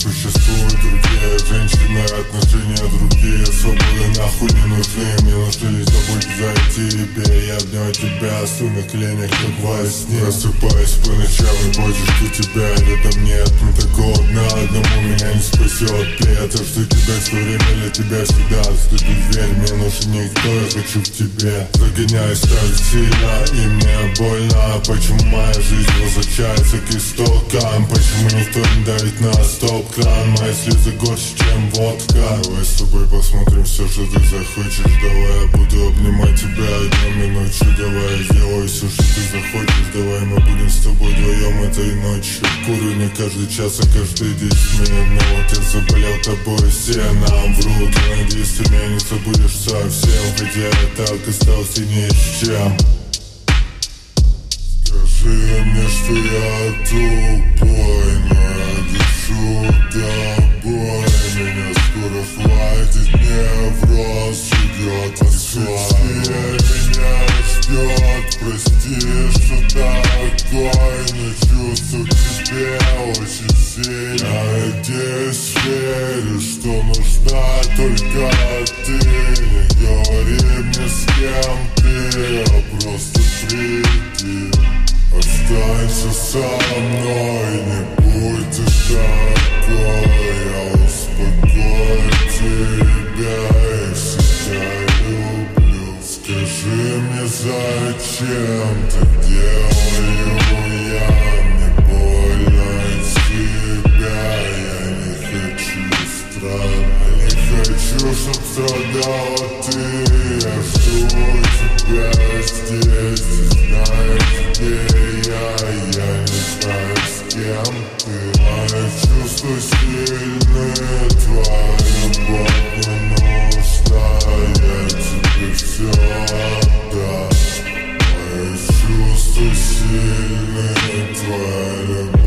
существуют другие женщины, отношения другие. Свободы нахуй не нужны, мне нужно лишь забыть за тебе. Я обнял тебя, сну на коленях, как во сне. Просыпаюсь по ночам и больше жду тебя. Рядом нет, мне так холодно, одному меня не спасет. Я то, что тебя все время для тебя всегда ступит дверь. Мне нужен никто, я хочу в тебе. Загоняюсь так сильно и мне больно. Почему моя жизнь возвращается к истокам? Почему никто не давит на стоп-кран? Мои слезы горше, чем водка. Давай с тобой посмотрим все, что ты захочешь. Давай я буду обнимать тебя днем и ночью. Давай я сделаю все, что ты захочешь. Давай мы будем с тобой вдвоем этой ночью. Курю не каждый час, а каждые 10 минут. Но вот я заболел тобой, все нам врут. Я надеюсь, ты меня не забудешь совсем. Хотя я так остался ни с чем. Скажи мне, что я тупой, но я дышу тобой. Меня скоро хватит, невроз идет отсюда. Меня ждет, прости, что такой, но чувствую к тебе очень сильно. Я надеюсь, верю, что нужна только ты. Не говори мне, с кем ты, а просто приди. Останься со мной, не будь ты такой. Я успокою тебя и всегда люблю. Скажи мне, зачем так делаю я? Мне больно от тебя. Я не хочу страдать, не хочу, чтоб страдала ты. Я жду тебя здесь, ты знаешь, где я не знаю, с кем ты. Мои чувства сильные, твоя любовь не нужна. Я тебе все отдам. Мои чувства сильные, твоя любовь.